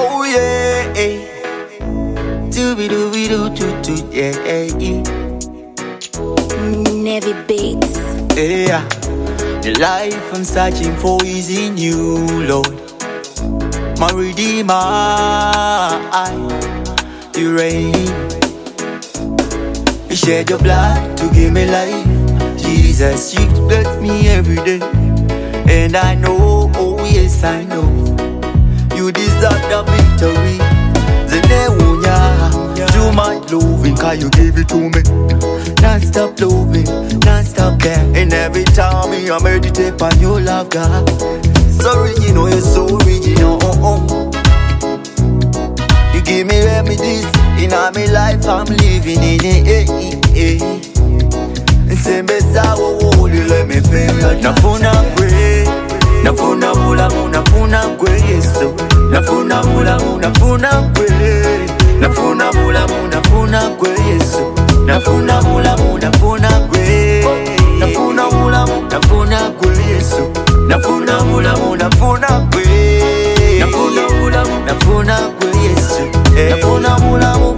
Oh yeah, dooby dooby doo doo doo, yeah. Navy Beats. Yeah, the life I'm searching for is in you, Lord. My Redeemer, you reign. You shed your blood to give me life. Jesus, you bless me every day. And I know, oh yes I know, you deserve the victory. Zenewunya, too much loving, cause you give it to me. Non-stop loving, non-stop care. And every time I meditate on your love, God. Sorry, you know you're so original. You give me remedies in all my life, I'm living in it. Nsembeza wo you let me feel your touch. Nafuna kwe, nafuna mulamu, nafuna kwe Yesu. Nafuna mulamu, nafuna kwe. Nafuna mulamu, nafuna kwe Yesu. Nafuna mulamu, nafuna kwe. Nafuna mulamu, nafuna kwe Yesu. Nafuna mulamu, nafuna kwe. Nafuna mulamu, nafuna kwe Yesu. Nafuna mulamu,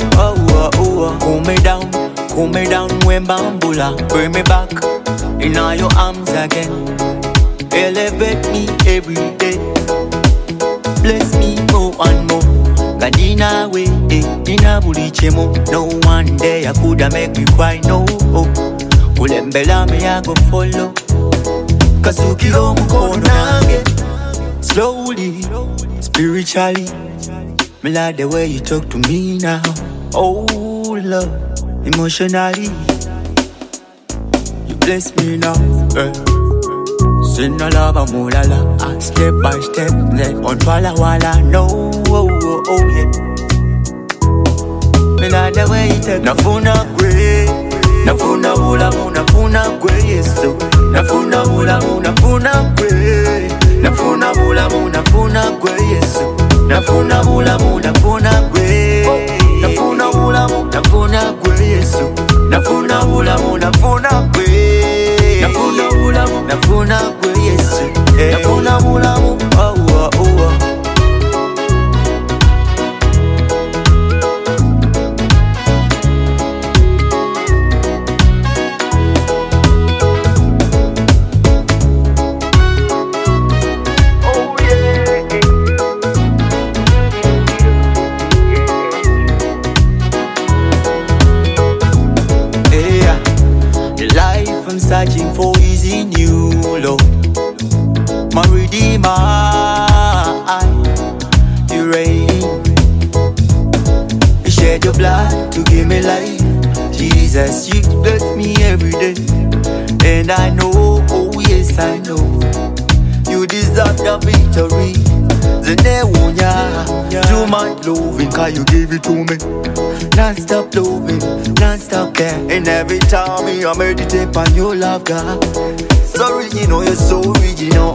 cool me down when bambula. Bring me back in all your arms again. Elevate me every day. Bless me more and more. Gadina way, ina bulichemo. No one day I coulda make me cry, no. Kulembela me I go follow. Kasukiro mkono nange. Slowly, spiritually, me like the way you talk to me now. Oh Lord, emotionally, you bless me now. Sin a lava mulala, step by step, let on wala wala. No, oh yeah. Me like the way you talk. Nafuna kwe, nafuna mulamu, nafuna kwe Yesu. Nafuna mulamu, nafuna kwe. Nafuna mulamu, nafuna kwe Yesu. Nafuna mulamu, nafuna kwe. Nafuna mulamu, nafuna kwe Yesu. Nafuna mulamu, nafuna kwe. Nafuna mulamu, nafuna kwe Yesu. Nafuna mulamu, I'm searching for is in you, Lord. My Redeemer, you reign. You shed your blood to give me life. Jesus, you bless me every day. And I know, oh yes I know, you deserve the victory. Zenewunya, too much loving, cause you give it to me. Non-stop loving, non-stop care. And every time I meditate on your love, God. Sorry, you know you're so original.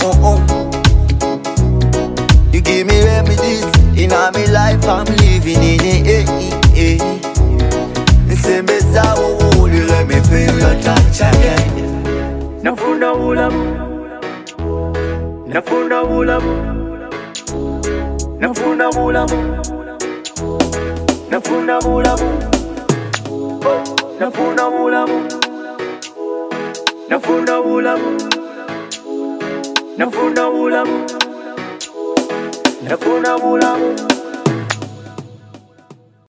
You give me remedies in all my life, I'm living in it. Nsembeza wo you let me feel your touch again. Nafuna mulamu, nafuna mulamu. Nafuna mulamu, nafuna mulamu, nafuna mulamu, nafuna mulamu, nafuna mulamu, nafuna mulamu.